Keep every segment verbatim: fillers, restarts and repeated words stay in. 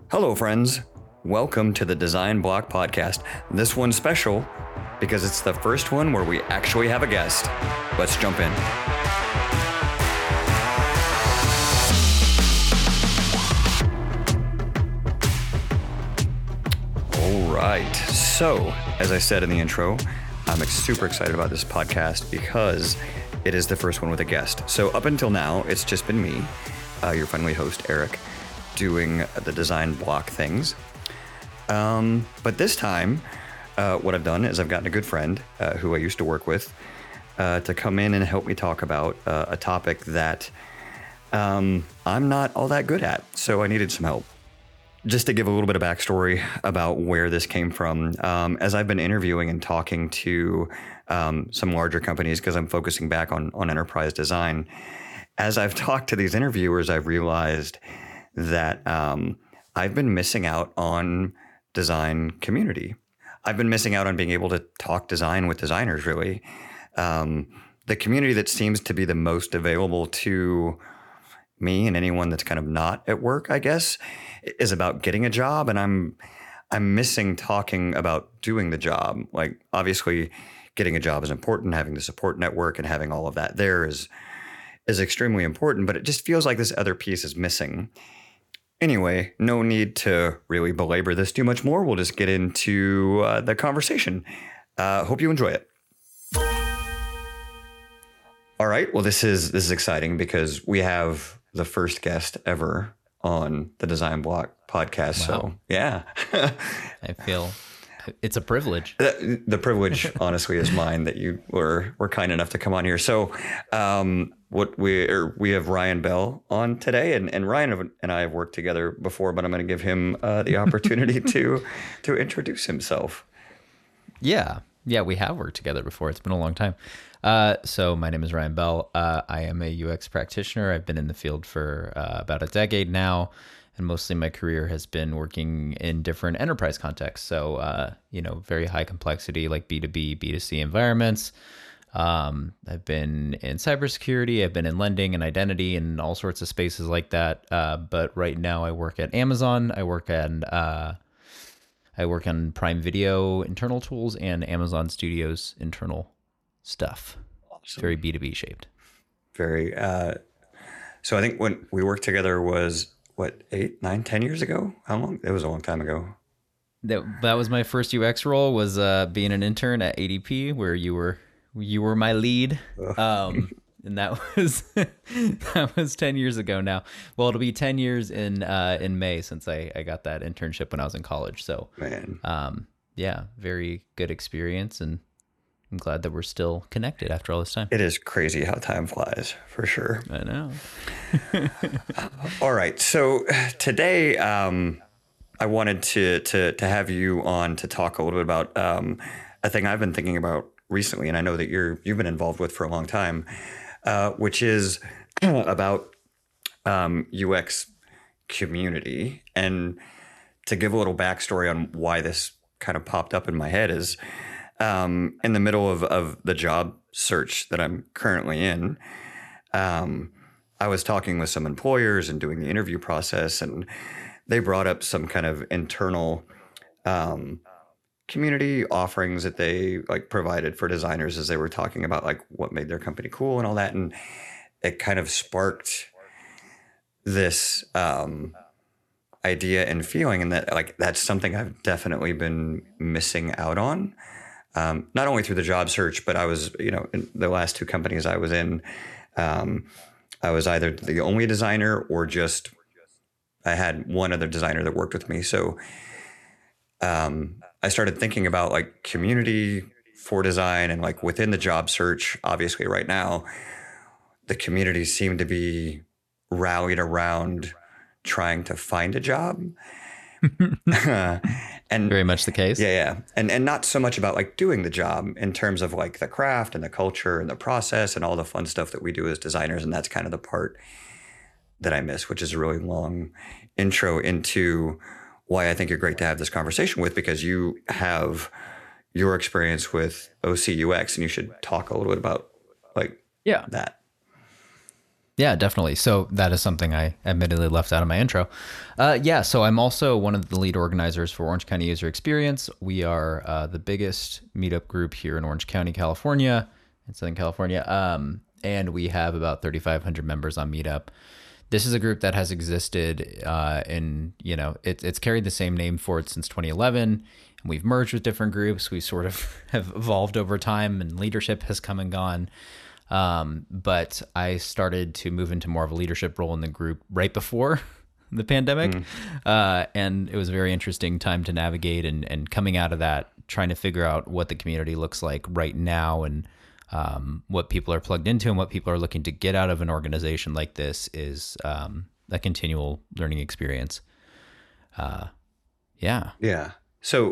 Hello, friends. Welcome to the Design Block Podcast. This one's special because it's the first one where we actually have a guest. Let's jump in. All right. So, as I said in the intro, I'm super excited about this podcast because it is the first one with a guest. So up until now, it's just been me, uh, your friendly host, Eric, doing the Design Block things. Um, but this time, uh, what I've done is I've gotten a good friend uh, who I used to work with uh, to come in and help me talk about uh, a topic that um, I'm not all that good at. So I needed some help. Just to give a little bit of backstory about where this came from, um, as I've been interviewing and talking to um, some larger companies, because I'm focusing back on, on enterprise design, as I've talked to these interviewers, I've realized that um, I've been missing out on design community. I've been missing out on being able to talk design with designers, really. Um, the community that seems to be the most available to me and anyone that's kind of not at work, I guess, is about getting a job. And I'm I'm missing talking about doing the job. Like, obviously, getting a job is important. Having the support network and having all of that there is is extremely important. But it just feels like this other piece is missing. Anyway, no need to really belabor this too much more. We'll just get into uh, the conversation. Uh, hope you enjoy it. All right. Well, this is this is exciting because we have the first guest ever on the Design Block podcast. Wow. So, yeah. I feel it's a privilege. The, the privilege, honestly, is mine that you were were kind enough to come on here. So, um, what we er, we have Ryan Bell on today, and, and Ryan and I have worked together before, but I'm going to give him uh, the opportunity to to introduce himself. Yeah, yeah, we have worked together before. It's been a long time. Uh, so my name is Ryan Bell. Uh, I am a U X practitioner. I've been in the field for uh, about a decade now, and mostly my career has been working in different enterprise contexts. So, uh, you know, very high complexity, like B two B, B two C environments. Um, I've been in cybersecurity, I've been in lending and identity and all sorts of spaces like that. Uh, but right now I work at Amazon. I work at, uh, I work on Prime Video internal tools and Amazon Studios internal stuff. Awesome. Very B two B shaped. Very. Uh, so I think when we worked together was what, eight, nine, ten years ago? How long? It was a long time ago. That that was my first U X role, was uh, being an intern at A D P, where you were you were my lead. Um, and that was that was ten years ago now. Well, it'll be ten years in uh, in May since I, I got that internship when I was in college. So, man, um, yeah, very good experience, and I'm glad that we're still connected after all this time. It is crazy how time flies, for sure. I know. All right. So today, um, I wanted to, to, to have you on to talk a little bit about um, a thing I've been thinking about recently, and I know that you're, you've been involved with for a long time, uh, which is about um, U X community. And to give a little backstory on why this kind of popped up in my head is, Um, in the middle of, of the job search that I'm currently in, um, I was talking with some employers and doing the interview process, and they brought up some kind of internal um, community offerings that they like provided for designers as they were talking about like what made their company cool and all that. And it kind of sparked this um, idea and feeling, and that like that's something I've definitely been missing out on. Um, not only through the job search, but I was, you know, in the last two companies I was in, um, I was either the only designer or just I had one other designer that worked with me. So um, I started thinking about like community for design, and like within the job search, obviously right now, the community seemed to be rallied around trying to find a job. And very much the case. Yeah, yeah. And and not so much about like doing the job in terms of like the craft and the culture and the process and all the fun stuff that we do as designers. And that's kind of the part that I miss, which is a really long intro into why I think you're great to have this conversation with, because you have your experience with O C U X and you should talk a little bit about like yeah. that. Yeah, definitely. So that is something I admittedly left out of my intro. Uh, yeah, so I'm also one of the lead organizers for Orange County User Experience. We are uh, the biggest meetup group here in Orange County, California, in Southern California. Um, and we have about thirty-five hundred members on Meetup. This is a group that has existed uh, in, you know, it, it's carried the same name for it since twenty eleven. And we've merged with different groups. We sort of have evolved over time and leadership has come and gone. Um, but I started to move into more of a leadership role in the group right before the pandemic. Mm. Uh, and it was a very interesting time to navigate and, and coming out of that, trying to figure out what the community looks like right now and um, what people are plugged into and what people are looking to get out of an organization like this is um, a continual learning experience. Uh, yeah. Yeah. So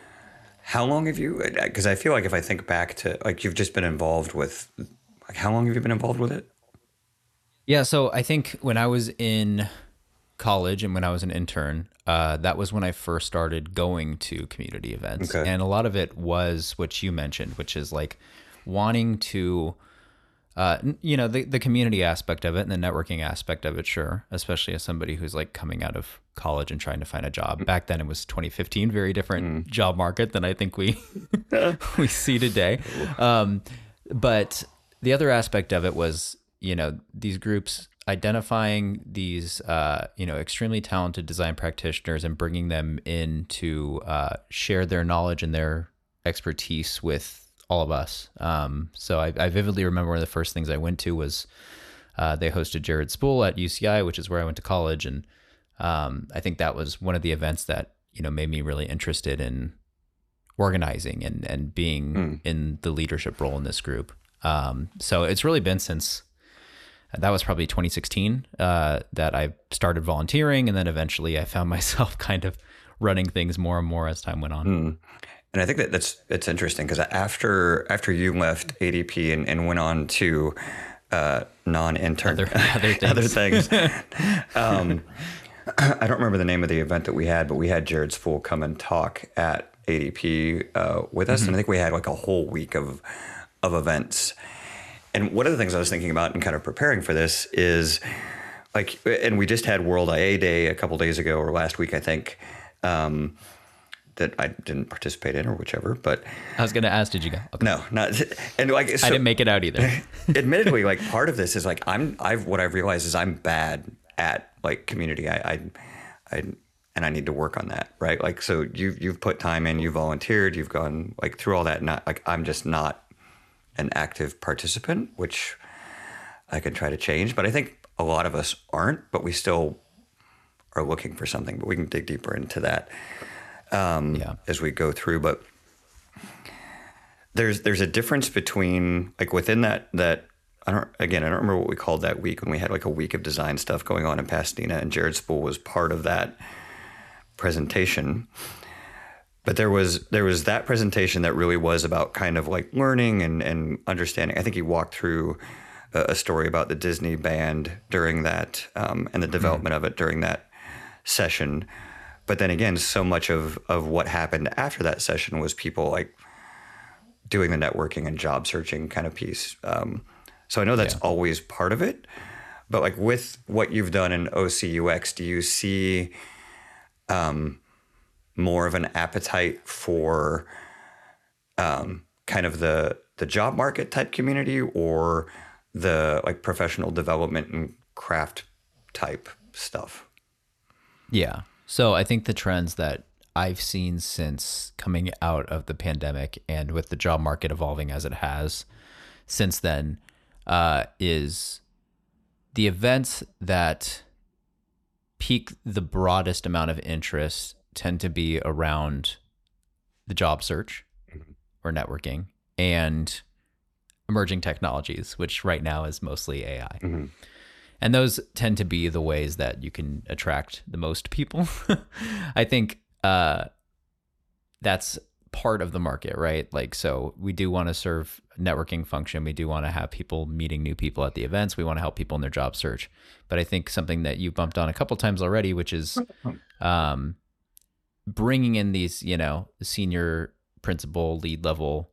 how long have you, because I feel like if I think back to, like, you've just been involved with, like, how long have you been involved with it? Yeah, so I think when I was in college and when I was an intern, uh, that was when I first started going to community events. Okay. And a lot of it was what you mentioned, which is like wanting to, uh, you know, the, the community aspect of it and the networking aspect of it, sure, especially as somebody who's like coming out of college and trying to find a job. Back then it was twenty fifteen, very different mm. job market than I think we we see today. Um, but the other aspect of it was, you know, these groups identifying these, uh, you know, extremely talented design practitioners and bringing them in to uh, share their knowledge and their expertise with all of us. Um, so I, I vividly remember one of the first things I went to was uh, they hosted Jared Spool at U C I, which is where I went to college. And um, I think that was one of the events that, you know, made me really interested in organizing and, and being mm. in the leadership role in this group. Um, so it's really been since that was probably twenty sixteen, uh, that I started volunteering. And then eventually I found myself kind of running things more and more as time went on. Mm. And I think that that's, it's interesting because after, after you left A D P and, and went on to, uh, non-intern, other, other things, other things um, I don't remember the name of the event that we had, but we had Jared Spool come and talk at A D P, uh, with us. Mm-hmm. And I think we had like a whole week of, of events. And one of the things I was thinking about and kind of preparing for this is like, and we just had World I A Day a couple days ago or last week, I think, um, that I didn't participate in or whichever, but I was going to ask, did you go? Okay. No, not, and like, so, I didn't make it out either. Admittedly, like part of this is like, I'm, I've, what I've realized is I'm bad at like community. I, I, I and I need to work on that. Right. Like, so you, you've put time in, you volunteered, you've gone like through all that. Not like, I'm just not an active participant, which I can try to change, but I think a lot of us aren't, but we still are looking for something, but we can dig deeper into that um, yeah. as we go through. But there's, there's a difference between like within that, that I don't, again, I don't remember what we called that week when we had like a week of design stuff going on in Pasadena and Jared Spool was part of that presentation. But there was there was that presentation that really was about kind of like learning and, and understanding. I think he walked through a, a story about the Disney band during that um, and the development mm-hmm. of it during that session. But then again, so much of, of what happened after that session was people like doing the networking and job searching kind of piece. Um, so I know that's yeah. always part of it. But like with what you've done in O C U X, do you see um, more of an appetite for um, kind of the the job market type community or the like professional development and craft type stuff? Yeah. So I think the trends that I've seen since coming out of the pandemic and with the job market evolving as it has since then uh, is the events that pique the broadest amount of interest tend to be around the job search mm-hmm. or networking and emerging technologies, which right now is mostly A I. Mm-hmm. And those tend to be the ways that you can attract the most people. I think uh, that's part of the market, right? Like, so we do want to serve networking function. We do want to have people meeting new people at the events. We want to help people in their job search. But I think something that you bumped on a couple times already, which is um, bringing in these, you know, senior principal lead level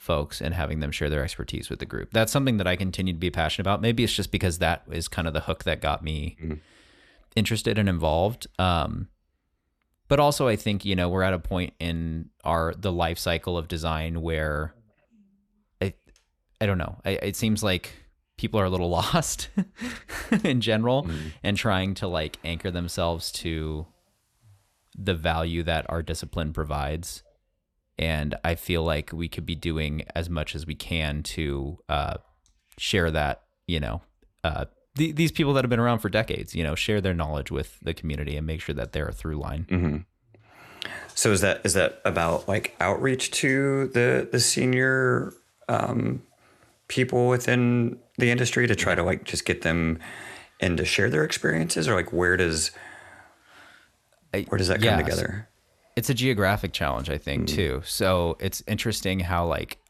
folks and having them share their expertise with the group. That's something that I continue to be passionate about. Maybe it's just because that is kind of the hook that got me mm-hmm. interested and involved. Um, but also I think, you know, we're at a point in our, the life cycle of design where I, I don't know, I, it seems like people are a little lost in general mm-hmm. and trying to like anchor themselves to the value that our discipline provides. And I feel like we could be doing as much as we can to uh, share that, you know, uh, th- these people that have been around for decades, you know, share their knowledge with the community and make sure that they're a through line. Mm-hmm. So is that is that about like outreach to the the senior um, people within the industry to try to like just get them in to share their experiences, or like where does where does that come yes. together? It's a geographic challenge, I think, mm-hmm. too. So it's interesting how like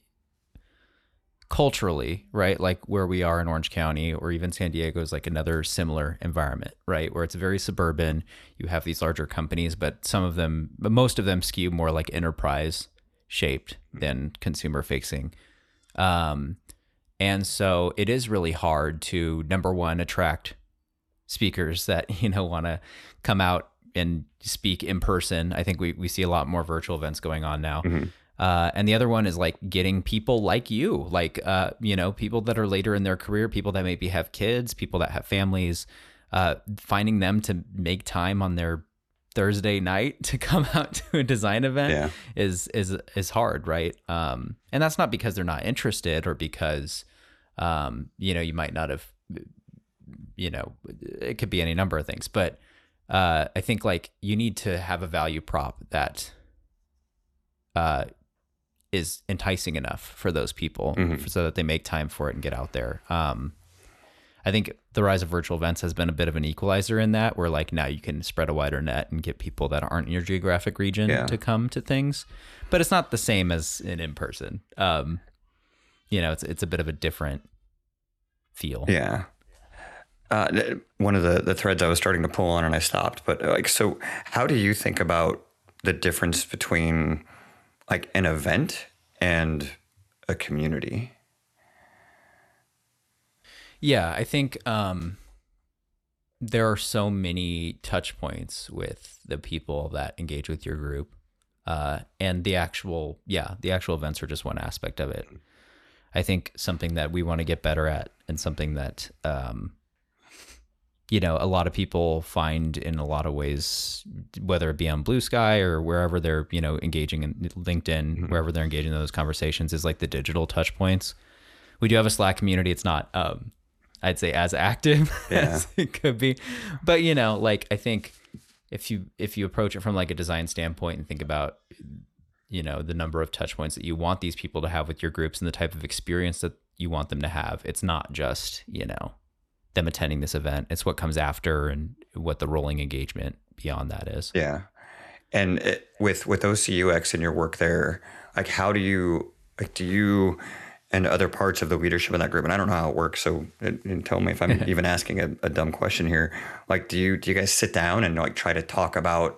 culturally, right? Like where we are in Orange County or even San Diego is like another similar environment, right? Where it's very suburban. You have these larger companies, but some of them, but most of them skew more like enterprise shaped than consumer facing. Um, and so it is really hard to, number one, attract speakers that, you know, want to come out and speak in person. I think we, we see a lot more virtual events going on now. Mm-hmm. Uh, and the other one is like getting people like you, like, uh, you know, people that are later in their career, people that maybe have kids, people that have families, uh, finding them to make time on their Thursday night to come out to a design event yeah. is, is, is hard. Right. Um, and that's not because they're not interested or because, um, you know, you might not have, you know, it could be any number of things, but, uh, I think like you need to have a value prop that, uh, is enticing enough for those people mm-hmm. so that they make time for it and get out there. Um, I think the rise of virtual events has been a bit of an equalizer in that, where like now you can spread a wider net and get people that aren't in your geographic region yeah. to come to things, but it's not the same as an in-person. Um, you know, it's, it's a bit of a different feel. Yeah. Uh, one of the, the threads I was starting to pull on and I stopped, but like, so how do you think about the difference between like an event and a community? Yeah, I think um, there are so many touch points with the people that engage with your group. Uh, and the actual, yeah, the actual events are just one aspect of it. I think something that we want to get better at, and something that, um, you know, a lot of people find in a lot of ways, whether it be on Blue Sky or wherever they're, you know, engaging in LinkedIn, mm-hmm. wherever they're engaging in those conversations, is like the digital touch points. We do have a Slack community. It's not, um, I'd say, as active yeah. as it could be, but you know, like I think if you if you approach it from like a design standpoint and think about, you know, the number of touch points that you want these people to have with your groups and the type of experience that you want them to have, it's not just, you know, them attending this event. It's what comes after and what the rolling engagement beyond that is. Yeah. And it, with, with O C U X and your work there, like how do you, like, do you and other parts of the leadership in that group, and I don't know how it works, so and tell me if I'm even asking a, a dumb question here. Like, do you, do you guys sit down and like try to talk about,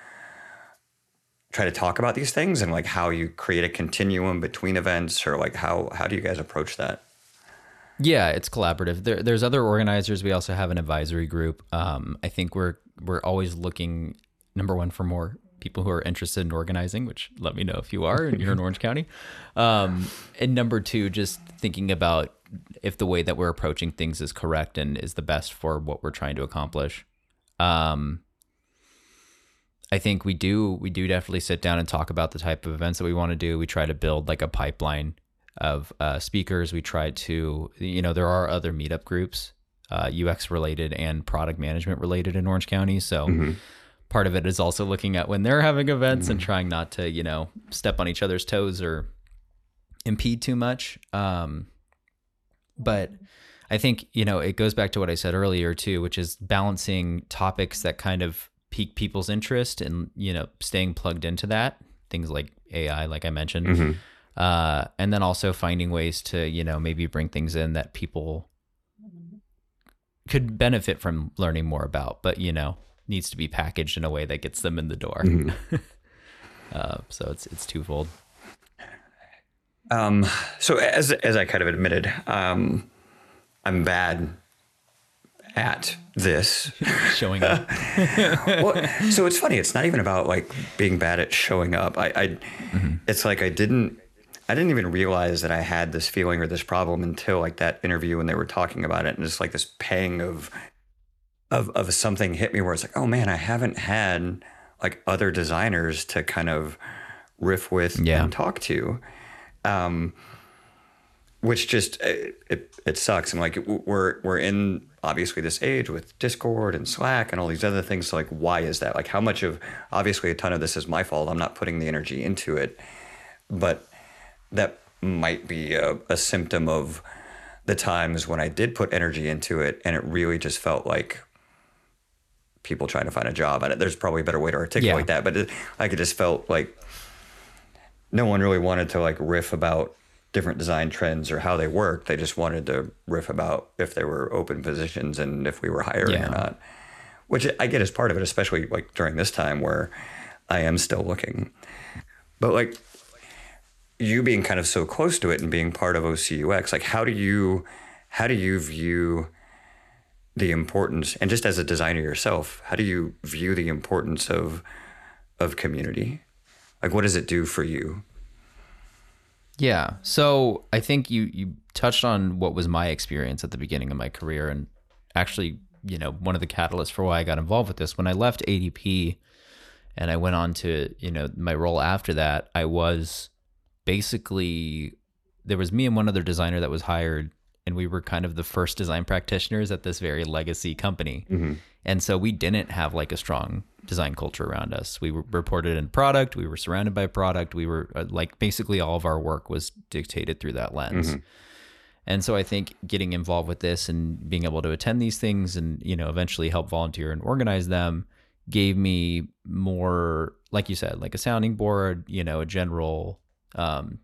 try to talk about these things and like how you create a continuum between events, or like how, how do you guys approach that? Yeah, it's collaborative. There, there's other organizers. We also have an advisory group. Um, I think we're we're always looking, number one, for more people who are interested in organizing, which let me know if you are and you're in Orange County. Um, and number two, just thinking about if the way that we're approaching things is correct and is the best for what we're trying to accomplish. Um, I think we do we do definitely sit down and talk about the type of events that we want to do. We try to build like a pipeline of uh, speakers. We try to, you know, there are other meetup groups, uh, U X related and product management related in Orange County. So mm-hmm. part of it is also looking at when they're having events mm-hmm. and trying not to, you know, step on each other's toes or impede too much. Um, but I think, you know, it goes back to what I said earlier too, which is balancing topics that kind of pique people's interest and, you know, staying plugged into that. Things like A I, like I mentioned. Mm-hmm. Uh, and then also finding ways to, you know, maybe bring things in that people could benefit from learning more about, but, you know, needs to be packaged in a way that gets them in the door. Mm-hmm. uh, so it's, it's twofold. Um, so as as I kind of admitted, um, I'm bad at this. Showing up. Well, so it's funny. It's not even about like being bad at showing up. I, I Mm-hmm. it's like I didn't, I didn't even realize that I had this feeling or this problem until like that interview when they were talking about it, and it's like this pang of, of, of something hit me where it's like, oh man, I haven't had like other designers to kind of riff with Yeah. and talk to. Um, which just it, it, it sucks. And like we're we're in obviously this age with Discord and Slack and all these other things. So like, why is that? Like, how much of obviously a ton of this is my fault. I'm not putting the energy into it, but that might be a, a symptom of the times when I did put energy into it, and it really just felt like people trying to find a job. And there's probably a better way to articulate Yeah. that, but it, like it just felt like no one really wanted to like riff about different design trends or how they work. They just wanted to riff about if there were open positions and if we were hiring Yeah. or not, which I get as part of it, especially like during this time where I am still looking. But like you being kind of so close to it and being part of O C U X, like how do you, how do you view the importance, and just as a designer yourself, how do you view the importance of, of community? Like, what does it do for you? Yeah. So I think you you touched on what was my experience at the beginning of my career, and actually, you know, one of the catalysts for why I got involved with this. When I left A D P and I went on to, you know, my role after that, I was basically, there was me and one other designer that was hired, and we were kind of the first design practitioners at this very legacy company. Mm-hmm. And so we didn't have like a strong design culture around us. We were reported in product. We were surrounded by product. We were uh, like, basically all of our work was dictated through that lens. Mm-hmm. And so I think getting involved with this and being able to attend these things and, you know, eventually help volunteer and organize them gave me more, like you said, like a sounding board, you know, a general, um,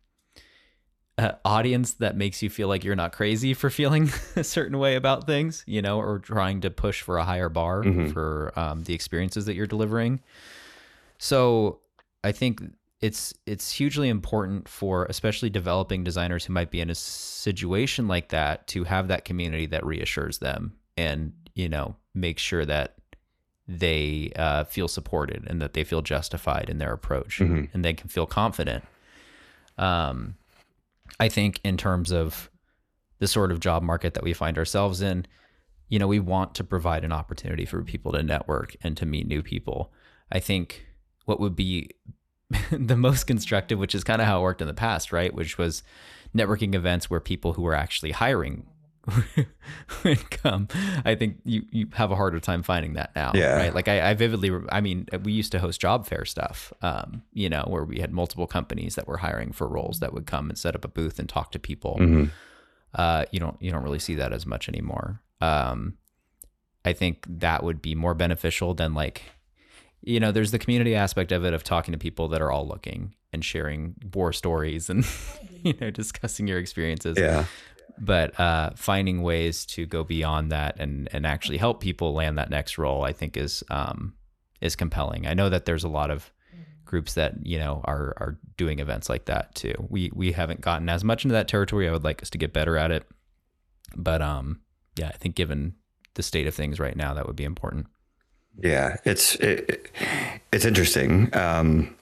Uh, audience that makes you feel like you're not crazy for feeling a certain way about things, you know, or trying to push for a higher bar Mm-hmm. for um, the experiences that you're delivering. So I think it's it's hugely important for especially developing designers who might be in a situation like that to have that community that reassures them and, you know, make sure that they uh, feel supported and that they feel justified in their approach Mm-hmm. and they can feel confident. Um, I think in terms of the sort of job market that we find ourselves in, you know, we want to provide an opportunity for people to network and to meet new people. I think what would be the most constructive, which is kind of how it worked in the past, right? Which was networking events where people who were actually hiring would come. I think you, you have a harder time finding that now, Yeah. right? Like I, I vividly, re- I mean, we used to host job fair stuff, um, you know, where we had multiple companies that were hiring for roles that would come and set up a booth and talk to people. Mm-hmm. Uh, you don't, you don't really see that as much anymore. Um, I think that would be more beneficial than like, you know, there's the community aspect of it of talking to people that are all looking and sharing war stories and, you know, discussing your experiences. Yeah. But uh, finding ways to go beyond that and, and actually help people land that next role, I think is um, is compelling. I know that there's a lot of groups that, you know, are are doing events like that too. We we haven't gotten as much into that territory. I would like us to get better at it. But um, yeah, I think given the state of things right now, that would be important. Yeah, it's it, it's interesting um,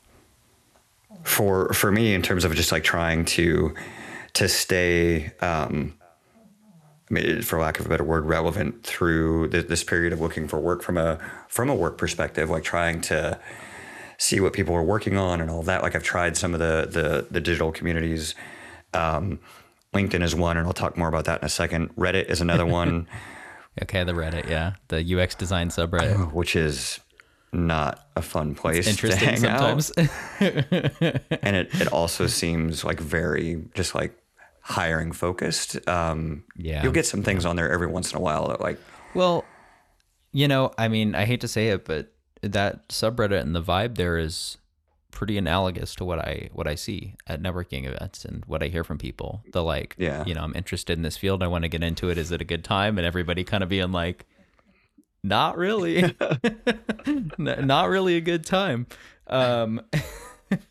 for for me in terms of just like trying to to stay, um, I mean, for lack of a better word, relevant through th- this period of looking for work from a from a work perspective, like trying to see what people are working on and all of that. Like I've tried some of the the, the digital communities. Um, LinkedIn is one, and I'll talk more about that in a second. Reddit is another one. Okay, the Reddit, yeah, the U X design subreddit. Which is not a fun place Interesting to hang sometimes. out. And it, it also seems like very just like hiring focused. Um, Yeah. You'll get some things on there every once in a while that like, Well, you know, I mean, I hate to say it, but that subreddit and the vibe there is pretty analogous to what I what I see at networking events and what I hear from people. The like, Yeah. you know, I'm interested in this field. I want to get into it. Is it a good time? And everybody kind of being like, not really, N- not really a good time. Um,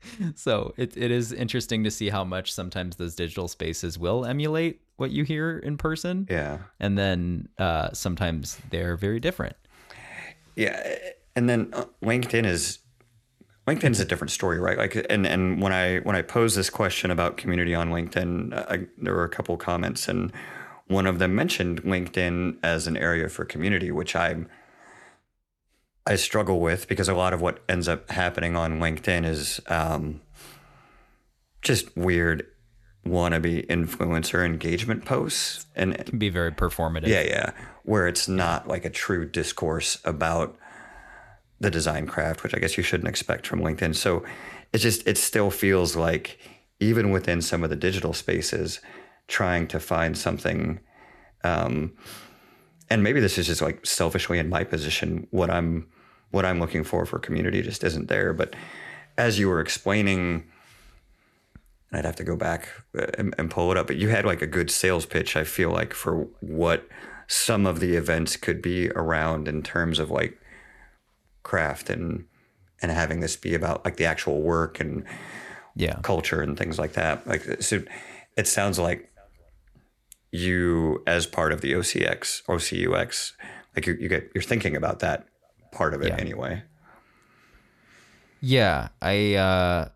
So it, it is interesting to see how much sometimes those digital spaces will emulate what you hear in person. Yeah. And then uh, sometimes they're very different. Yeah. And then uh, LinkedIn is LinkedIn is a different story, right? Like, and, and when I when I posed this question about community on LinkedIn, I, there were a couple of comments, and one of them mentioned LinkedIn as an area for community, which I I struggle with, because a lot of what ends up happening on LinkedIn is um, just weird wannabe influencer engagement posts, and It can be very performative. yeah, yeah, where it's not like a true discourse about the design craft, which I guess you shouldn't expect from LinkedIn. So it just, it still feels like, even within some of the digital spaces, trying to find something, um, and maybe this is just like selfishly in my position, what I'm, what I'm looking for for community just isn't there. But as you were explaining, and I'd have to go back and, and pull it up, but you had like a good sales pitch, I feel like, for what some of the events could be around in terms of like craft, and and having this be about like the actual work and Yeah. culture and things like that. Like, so it sounds like you, as part of the O C X, O C U X, like you, you get, you're thinking about that part of it Yeah. anyway. Yeah. I, uh,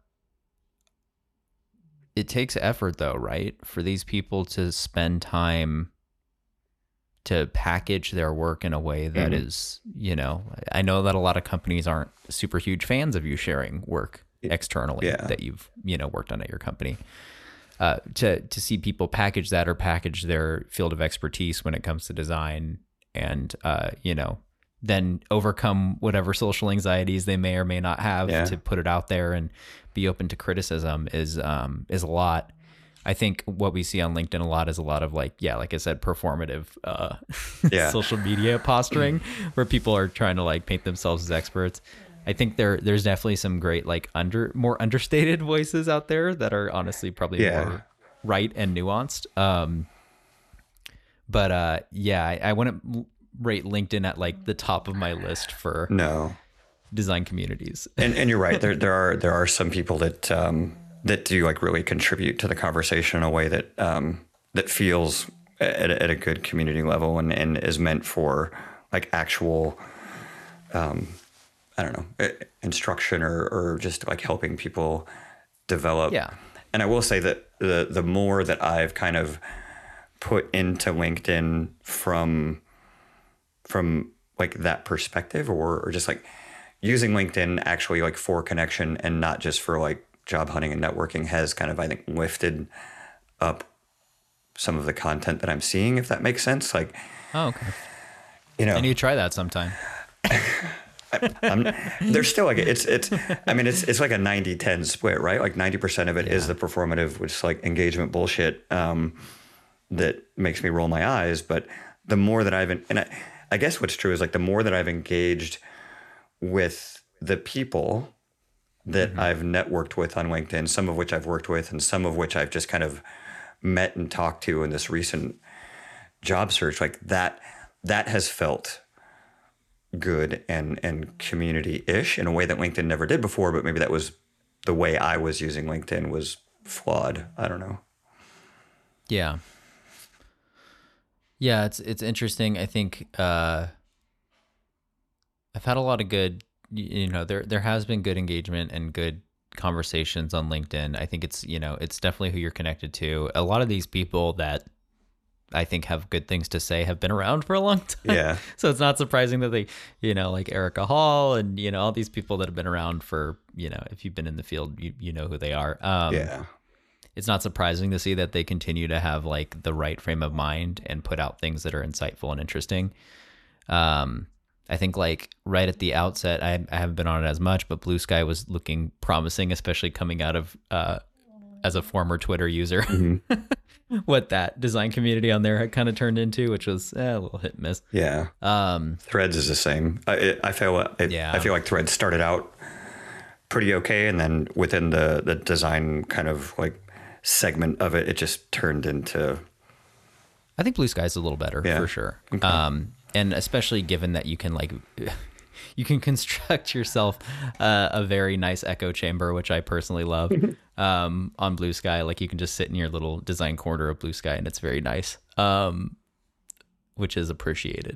it takes effort though, right? For these people to spend time to package their work in a way that Mhm. is, you know, I know that a lot of companies aren't super huge fans of you sharing work externally Yeah. that you've, you know, worked on at your company. Uh, to to see people package that, or package their field of expertise when it comes to design, and uh, you know, then overcome whatever social anxieties they may or may not have Yeah. to put it out there and be open to criticism is um, is a lot. I think what we see on LinkedIn a lot is a lot of like, yeah, like I said, performative uh, Yeah. social media posturing, where people are trying to like paint themselves as experts. I think there there's definitely some great like under more understated voices out there that are honestly probably Yeah. more right and nuanced. Um, but uh, yeah, I, I wouldn't rate LinkedIn at like the top of my list for No. design communities. And and you're right. There there are there are some people that um, that do like really contribute to the conversation in a way that um, that feels at, a- at a good community level, and, and is meant for like actual um, I don't know, uh, instruction, or or just like helping people develop. Yeah. And I will say that the the more that I've kind of put into LinkedIn from from like that perspective, or or just like using LinkedIn actually like for connection and not just for like job hunting and networking, has kind of, I think, lifted up some of the content that I'm seeing, if that makes sense. Like, Oh, okay. you know, I need to try that sometime. I'm, there's still like, it's, it's, I mean, it's, it's like a ninety ten split, right? Like ninety percent of it is the performative, which is like engagement bullshit, um, that makes me roll my eyes. But the more that I've, and I, I guess what's true is like the more that I've engaged with the people that Mm-hmm. I've networked with on LinkedIn, some of which I've worked with and some of which I've just kind of met and talked to in this recent job search, like that, that has felt good and, and community-ish in a way that LinkedIn never did before. But maybe that was the way I was using LinkedIn was flawed. I don't know. Yeah. Yeah, it's it's interesting. I think uh, I've had a lot of good, y- you know, there there has been good engagement and good conversations on LinkedIn. I think it's, you know, it's definitely who you're connected to. A lot of these people that I think have good things to say have been around for a long time. Yeah. So it's not surprising that they, you know, like Erica Hall and, you know, all these people that have been around for, you know, if you've been in the field, you, you know who they are. Um, Yeah. It's not surprising to see that they continue to have like the right frame of mind and put out things that are insightful and interesting. Um, I think like right at the outset, I, I haven't been on it as much, but Blue Sky was looking promising, especially coming out of, uh, as a former Twitter user, Mm-hmm. what that design community on there had kind of turned into, which was eh, a little hit and miss. Yeah. Um, Threads is the same. I, I feel, I, Yeah. I feel like Threads started out pretty okay. And then within the, the design kind of like segment of it, it just turned into, I think Blue Sky's a little better Yeah. for sure. Okay. Um, and especially given that you can like, you can construct yourself uh, a very nice echo chamber, which I personally love, um, on Blue Sky. Like you can just sit in your little design corner of Blue Sky, and it's very nice, um, which is appreciated.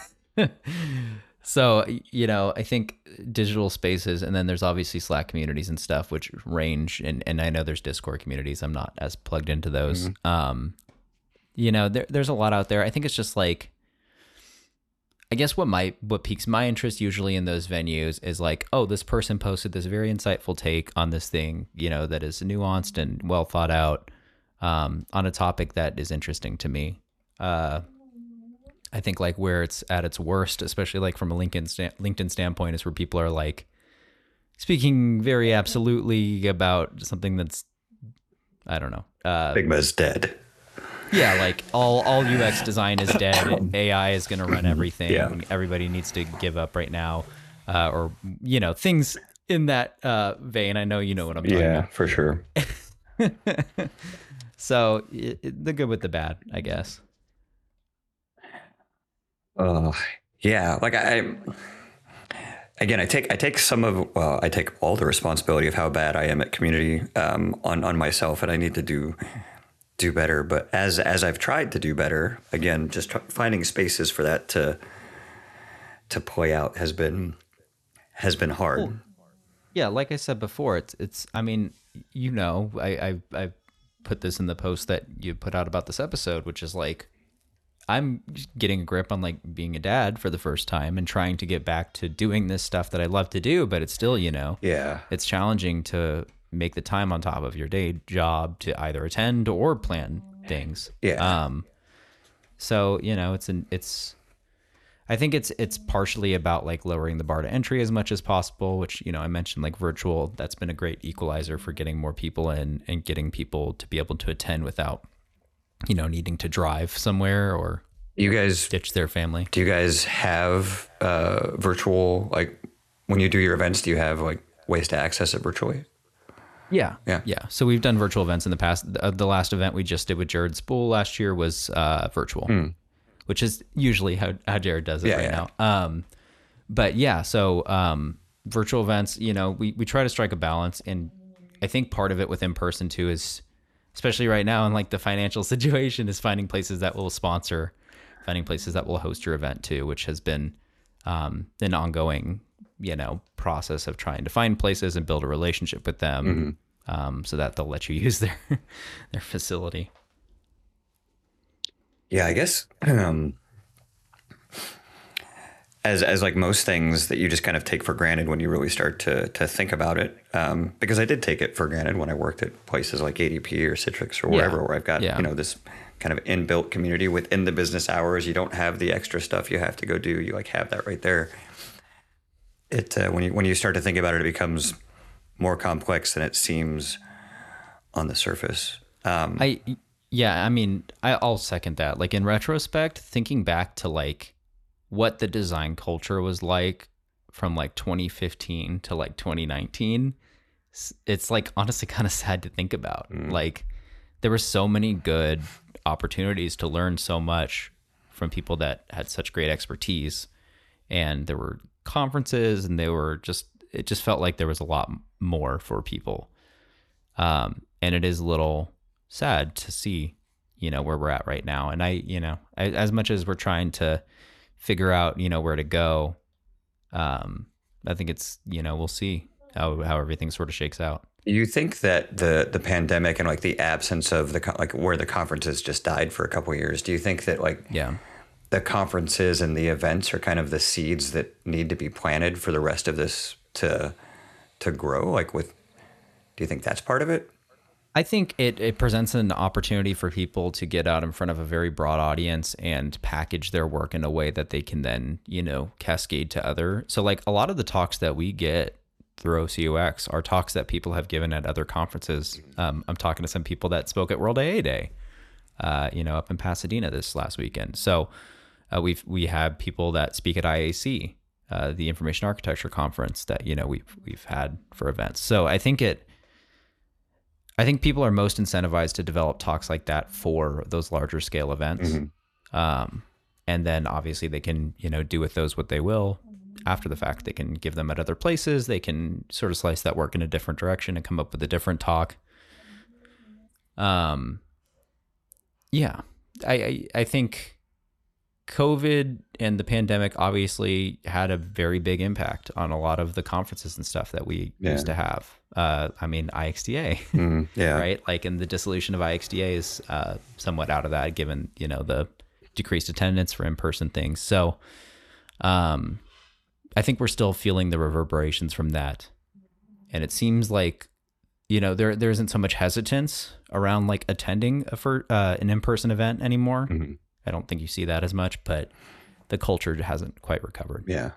So, you know, I think digital spaces, and then there's obviously Slack communities and stuff, which range, and, and I know there's Discord communities. I'm not as plugged into those. Mm-hmm. Um, you know, there, there's a lot out there. I think it's just like, I guess what my what piques my interest usually in those venues is like, oh, this person posted this very insightful take on this thing, you know, that is nuanced and well thought out, um, on a topic that is interesting to me. Uh, I think like where it's at its worst, especially like from a LinkedIn sta- LinkedIn standpoint, is where people are like speaking very absolutely about something that's, I don't know. Uh, Figma's dead. Yeah, like all, all U X design is dead. A I is going to run everything. Yeah. Everybody needs to give up right now, uh, or you know, things in that uh, vein. I know you know what I'm talking yeah, about. Yeah, for sure. So it, it, the good with the bad, I guess. Uh, yeah, like I, again, I take I take some of well, I take all the responsibility of how bad I am at community um, on on myself, and I need to do do better. But as as I've tried to do better, again, just tr- finding spaces for that to to play out has been has been hard. Well, yeah, like I said before, it's it's. I mean, you know, I I I put this in the post that you put out about this episode, which is like, I'm getting a grip on like being a dad for the first time and trying to get back to doing this stuff that I love to do, but it's still, you know, yeah, it's challenging to make the time on top of your day job to either attend or plan things. Yeah. Um, so, you know, it's an, it's, I think it's, it's partially about like lowering the bar to entry as much as possible, which, you know, I mentioned like virtual, that's been a great equalizer for getting more people in and getting people to be able to attend without, you know, needing to drive somewhere or you guys ditch their family. Do you guys have uh, virtual, like when you do your events, do you have like ways to access it virtually? Yeah. Yeah. Yeah. So we've done virtual events in the past. The, the last event we just did with Jared Spool last year was uh, virtual, mm. which is usually how, how Jared does it yeah, right yeah. now. Um, but yeah, so um, virtual events, you know, we, we try to strike a balance. And I think part of it with in-person too is, especially right now in like the financial situation, is finding places that will sponsor, finding places that will host your event too, which has been um, an ongoing, you know, process of trying to find places and build a relationship with them, mm-hmm. um, so that they'll let you use their their facility. Yeah, I guess um, as as like most things that you just kind of take for granted when you really start to to think about it, um, because I did take it for granted when I worked at places like A D P or Citrix or wherever, yeah. where I've got yeah. you know this kind of inbuilt community within the business hours. You don't have the extra stuff you have to go do. You like have that right there. It uh, when you when you start to think about it, it becomes more complex than it seems on the surface. Um, I yeah, I mean, I, I'll second that. Like in retrospect, thinking back to like what the design culture was like from like twenty fifteen to like twenty nineteen, it's like honestly kind of sad to think about. Mm. Like there were so many good opportunities to learn so much from people that had such great expertise, and there were conferences, and they were just, it just felt like there was a lot more for people. Um, and it is a little sad to see, you know, where we're at right now. And I, you know, I, as much as we're trying to figure out, you know, where to go, um, I think it's, you know, we'll see how, how everything sort of shakes out. You think that the the pandemic and like the absence of the, like where the conferences just died for a couple of years, do you think that like, yeah, the conferences and the events are kind of the seeds that need to be planted for the rest of this to to grow? Like with, do you think that's part of it? I think it, it presents an opportunity for people to get out in front of a very broad audience and package their work in a way that they can then, you know, cascade to other. So like a lot of the talks that we get through O C U X are talks that people have given at other conferences. Um, I'm talking to some people that spoke at World A A Day, uh, you know, up in Pasadena this last weekend. So Uh, we've we have people that speak at I A C, uh, the Information Architecture Conference that, you know, we've we've had for events. So I think it, I think people are most incentivized to develop talks like that for those larger scale events, mm-hmm. um, and then obviously they can, you know, do with those what they will. after the fact. They can give them at other places. They can sort of slice that work in a different direction and come up with a different talk. Um, yeah, I, I, I think COVID and the pandemic obviously had a very big impact on a lot of the conferences and stuff that we yeah. used to have. Uh, I mean, I X D A, mm, yeah, right? Like, and the dissolution of I X D A is uh, somewhat out of that, given, you know, the decreased attendance for in-person things. So, um, I think we're still feeling the reverberations from that. And it seems like, you know, there there isn't so much hesitance around like attending a for uh, an in-person event anymore. Mm-hmm. I don't think you see that as much, but the culture hasn't quite recovered. Yeah.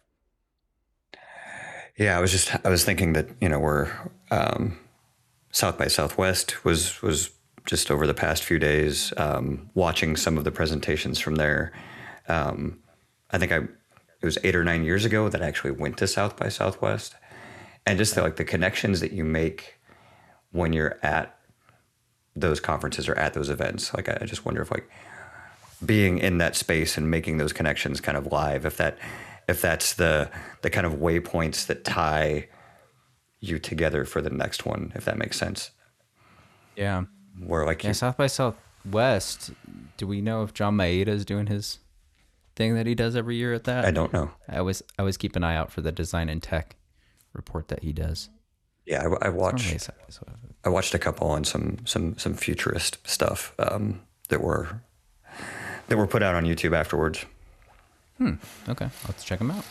Yeah, I was just I was thinking that, you know, we're um, South by Southwest was was just over the past few days, um, watching some of the presentations from there. Um, I think I it was eight or nine years ago that I actually went to South by Southwest, and just the, like the connections that you make when you're at those conferences or at those events. Like I, I just wonder if like being in that space and making those connections kind of live, if that if that's the the kind of waypoints that tie you together for the next one, if that makes sense. Yeah. Where like yeah, you, South by Southwest, do we know if John Maeda is doing his thing that he does every year at that? I don't know. I always I always keep an eye out for the design and tech report that he does. Yeah, I, I watched I watched a couple on some some some futurist stuff um, that were that were put out on YouTube afterwards. Hmm. Okay, let's check them out.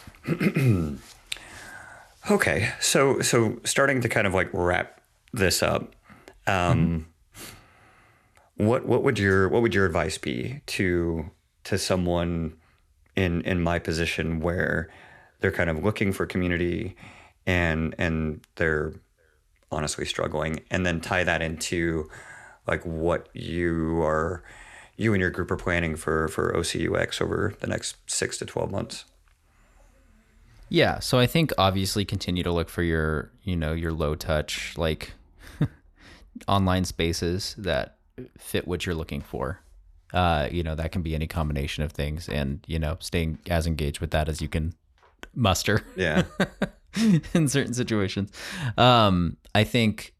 Okay, so so starting to kind of like wrap this up, um, mm-hmm. what what would your what would your advice be to to someone in in my position where they're kind of looking for community and and they're honestly struggling, and then tie that into like what you are you and your group are planning for for O C U X over the next six to twelve months? Yeah, so I think obviously continue to look for your, you know, your low touch, like online spaces that fit what you're looking for. Uh, you know, that can be any combination of things, and, you know, staying as engaged with that as you can muster. Yeah. In certain situations. Um, I think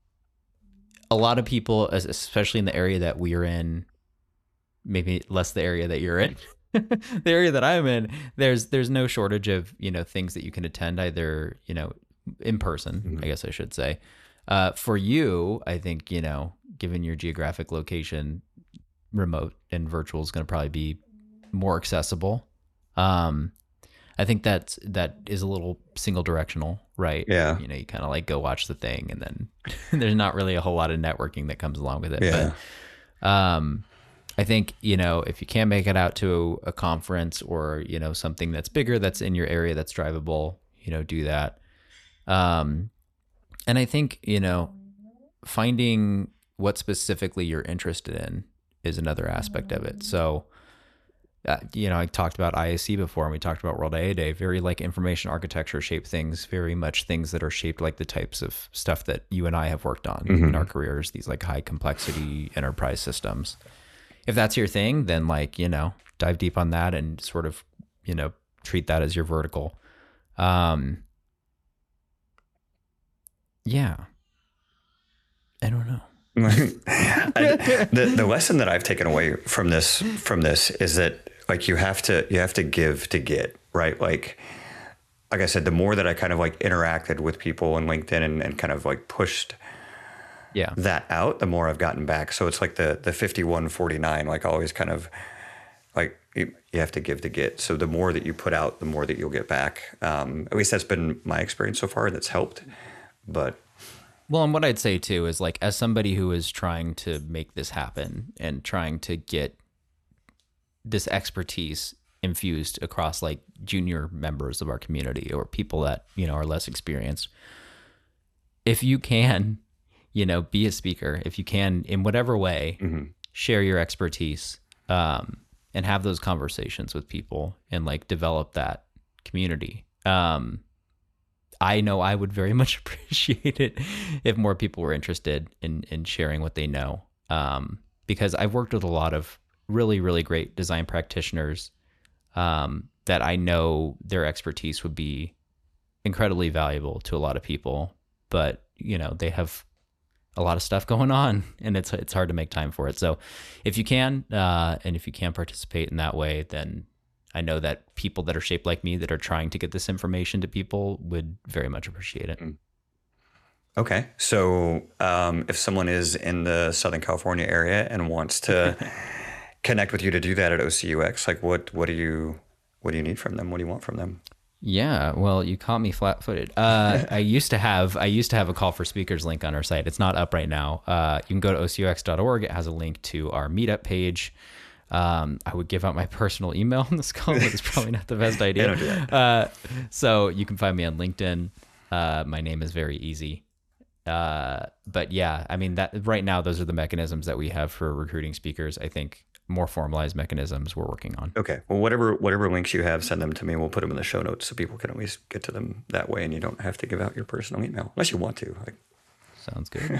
a lot of people, especially in the area that we are in, maybe less the area that you're in, the area that I'm in, there's there's no shortage of, you know, things that you can attend either, you know, in person, mm-hmm. I guess I should say. Uh, for you, I think, you know, given your geographic location, remote and virtual is going to probably be more accessible. Um, I think that that is a little single directional, right? Yeah. You know, you kind of like go watch the thing, and then there's not really a whole lot of networking that comes along with it. Yeah. But um, I think, you know, if you can't make it out to a conference or, you know, something that's bigger, that's in your area, that's drivable, you know, do that. Um, and I think, you know, finding what specifically you're interested in is another aspect of it. So, Uh, you know, I talked about I A C before, and we talked about World A A Day, very like information architecture shaped things, very much things that are shaped like the types of stuff that you and I have worked on mm-hmm. in our careers, these like high complexity enterprise systems. If that's your thing, then like, you know, dive deep on that and sort of, you know, treat that as your vertical. Um, yeah. I don't know. I, the the lesson that I've taken away from this from this is that like you have to you have to give to get, right? Like like I said, the more that I kind of like interacted with people on LinkedIn and, and kind of like pushed yeah that out, the more I've gotten back. So it's like the the fifty-one forty-nine, like always kind of like you, you have to give to get. So the more that you put out, the more that you'll get back. Um, at least that's been my experience so far. That's helped. But well, and what I'd say too is like, as somebody who is trying to make this happen and trying to get this expertise infused across like junior members of our community or people that, you know, are less experienced, if you can, you know, be a speaker, if you can in whatever way, mm-hmm. share your expertise, um, and have those conversations with people and like develop that community. Um, I know I would very much appreciate it if more people were interested in, in sharing what they know. Um, because I've worked with a lot of really, really great design practitioners, um, that I know their expertise would be incredibly valuable to a lot of people, but you know, they have a lot of stuff going on and it's it's hard to make time for it. So if you can, uh, and if you can participate in that way, then I know that people that are shaped like me that are trying to get this information to people would very much appreciate it. Okay. So um, if someone is in the Southern California area and wants to connect with you to do that at O C U X, like what, what do you, what do you need from them? What do you want from them? Yeah, well, you caught me flat-footed. Uh, I used to have I used to have a call for speakers link on our site. It's not up right now. Uh, you can go to O C U X dot org. It has a link to our meetup page. Um, I would give out my personal email on this call, but it's probably not the best idea. Yeah, don't do that. Uh, so you can find me on LinkedIn. Uh, my name is very easy. Uh, but yeah, I mean that right now, those are the mechanisms that we have for recruiting speakers. I think more formalized mechanisms we're working on. Okay. Well, whatever whatever links you have, send them to me. We'll put them in the show notes so people can at least get to them that way, and you don't have to give out your personal email unless you want to. Like, sounds good.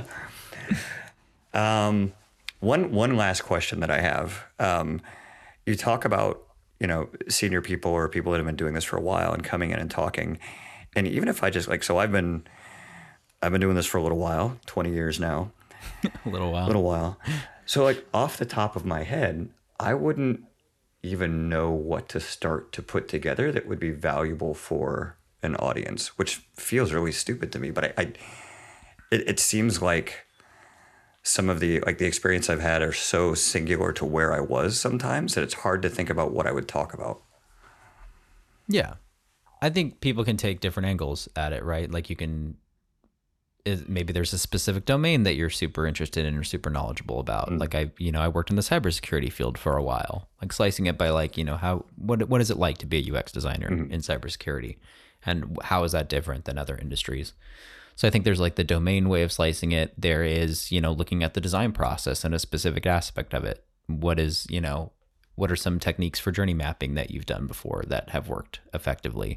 um, one one last question that I have. Um, you talk about you know senior people or people that have been doing this for a while and coming in and talking, and even if I just like so I've been I've been doing this for a little while, twenty years now. a little while. A little while. So like off the top of my head, I wouldn't even know what to start to put together that would be valuable for an audience, which feels really stupid to me. But I, I it, it seems like some of the like the experience I've had are so singular to where I was sometimes that it's hard to think about what I would talk about. Yeah, I think people can take different angles at it, right? Like you can. Is maybe there's a specific domain that you're super interested in or super knowledgeable about. Mm-hmm. Like I, you know, I worked in the cybersecurity field for a while, like slicing it by like, you know, how, what, what is it like to be a U X designer mm-hmm. in cybersecurity, and how is that different than other industries? So I think there's like the domain way of slicing it. There is, you know, looking at the design process and a specific aspect of it. What is, you know, what are some techniques for journey mapping that you've done before that have worked effectively?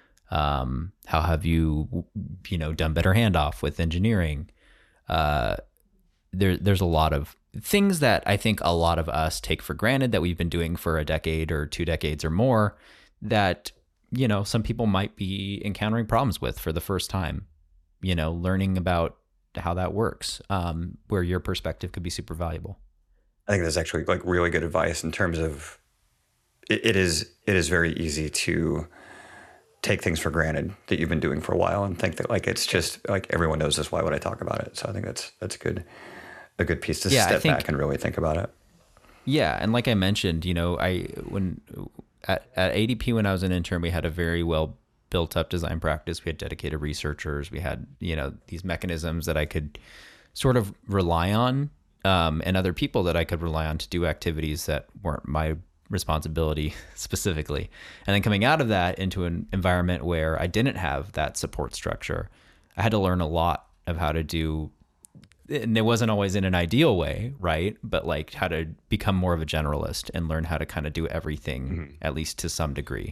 Um, how have you, you know, done better handoff with engineering? Uh, there, there's a lot of things that I think a lot of us take for granted that we've been doing for a decade or two decades or more that, you know, some people might be encountering problems with for the first time, you know, learning about how that works, um, where your perspective could be super valuable. I think that's actually like really good advice in terms of it, it is, it is very easy to take things for granted that you've been doing for a while and think that like it's just like everyone knows this, why would I talk about it? So I think that's that's good a good piece to yeah, step think, back and really think about it. Yeah, and like I mentioned, you know, I when at, at A D P when I was an intern, we had a very well built up design practice. We had dedicated researchers. We had, you know, these mechanisms that I could sort of rely on, um, and other people that I could rely on to do activities that weren't my responsibility specifically. And then coming out of that into an environment where I didn't have that support structure, I had to learn a lot of how to do, and it wasn't always in an ideal way, right? But like how to become more of a generalist and learn how to kind of do everything, mm-hmm. at least to some degree.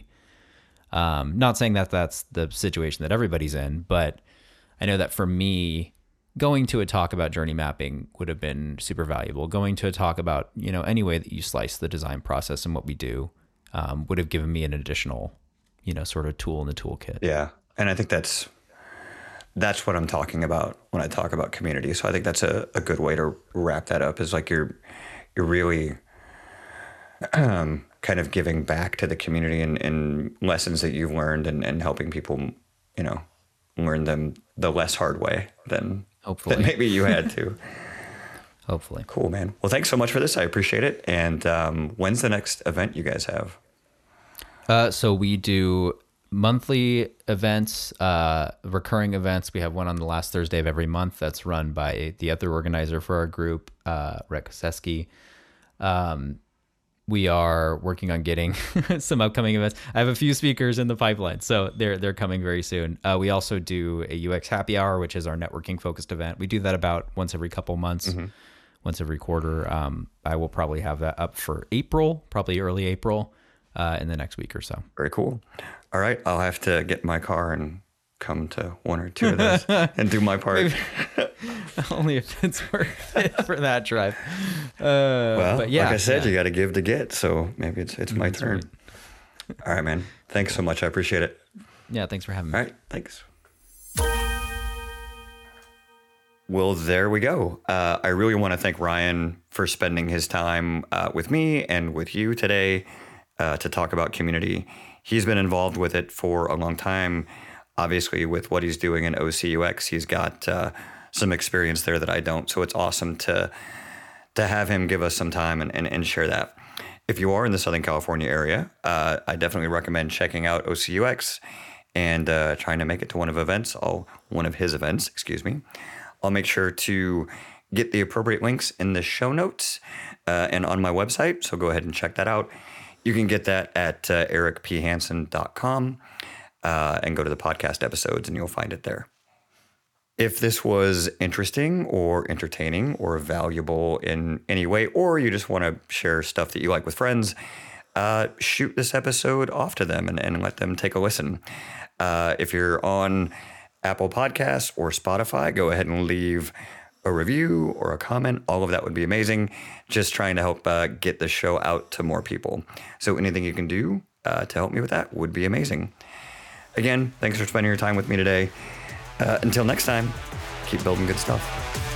Um, not saying that that's the situation that everybody's in, but I know that for me, going to a talk about journey mapping would have been super valuable. Going to a talk about, you know, any way that you slice the design process and what we do um, would have given me an additional, you know, sort of tool in the toolkit. Yeah. And I think that's, that's what I'm talking about when I talk about community. So I think that's a, a good way to wrap that up is like you're, you're really um, kind of giving back to the community and, and lessons that you've learned and, and helping people, you know, learn them the less hard way than, Hopefully. than maybe you had to. Hopefully. Cool, man. Well, thanks so much for this. I appreciate it. And um, when's the next event you guys have? Uh, so we do monthly events, uh, recurring events. We have one on the last Thursday of every month that's run by the other organizer for our group, uh, Rhett Koseski. Um, we are working on getting some upcoming events. I have a few speakers in the pipeline, so they're they're coming very soon. Uh, we also do a U X happy hour, which is our networking focused event. We do that about once every couple months, mm-hmm. once every quarter. Um, I will probably have that up for April, probably early April, uh, in the next week or so. Very cool. All right, I'll have to get in my car and come to one or two of those and do my part. Only if it's worth it for that drive. Uh, well, but yeah, like I said, yeah. you got to give to get. So maybe it's it's my That's turn. Right. All right, man. Thanks so much. I appreciate it. Yeah, thanks for having me. All right, thanks. Well, there we go. Uh, I really want to thank Ryan for spending his time uh, with me and with you today uh, to talk about community. He's been involved with it for a long time. Obviously, with what he's doing in O C U X, he's got uh, some experience there that I don't. So it's awesome to to have him give us some time and, and, and share that. If you are in the Southern California area, uh, I definitely recommend checking out O C U X and uh, trying to make it to one of events. I'll, one of his events, excuse me. I'll make sure to get the appropriate links in the show notes uh, and on my website. So go ahead and check that out. You can get that at uh, eric p hansen dot com uh, and go to the podcast episodes and you'll find it there. If this was interesting or entertaining or valuable in any way, or you just want to share stuff that you like with friends, uh, shoot this episode off to them and, and let them take a listen. Uh, if you're on Apple Podcasts or Spotify, go ahead and leave a review or a comment. All of that would be amazing. Just trying to help uh, get the show out to more people. So anything you can do uh, to help me with that would be amazing. Again, thanks for spending your time with me today. Uh, until next time, keep building good stuff.